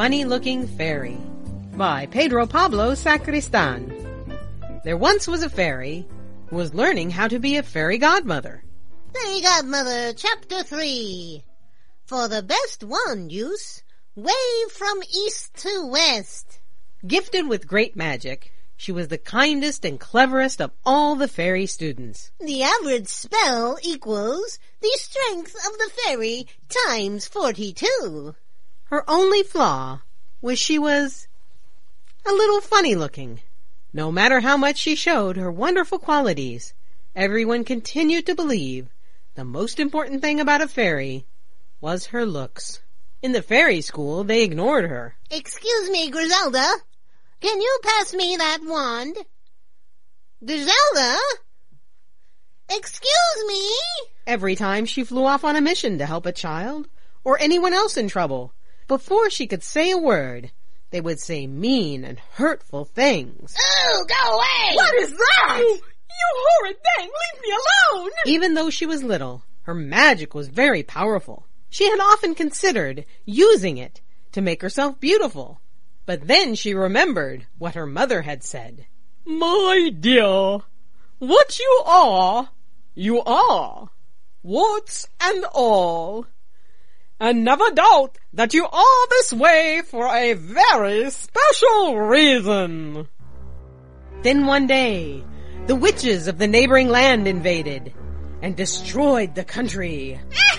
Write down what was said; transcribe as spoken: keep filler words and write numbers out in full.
Funny-Looking Fairy by Pedro Pablo Sacristan. There once was a fairy who was learning how to be a fairy godmother. Fairy Godmother, Chapter three. For the best wand use, wave from east to west. Gifted with great magic, she was the kindest and cleverest of all the fairy students. The average spell equals the strength of the fairy times forty-two. Her only flaw was she was a little funny-looking. No matter how much she showed her wonderful qualities, everyone continued to believe the most important thing about a fairy was her looks. In the fairy school, they ignored her. Excuse me, Griselda. Can you pass me that wand? Griselda? Excuse me? Every time she flew off on a mission to help a child or anyone else in trouble, before she could say a word, they would say mean and hurtful things. Oh, go away! What is that? You, you horrid thing! Leave me alone! Even though she was little, her magic was very powerful. She had often considered using it to make herself beautiful. But then she remembered what her mother had said. My dear, what you are, you are. Warts and all. And never doubt that you are this way for a very special reason. Then one day, the witches of the neighboring land invaded and destroyed the country.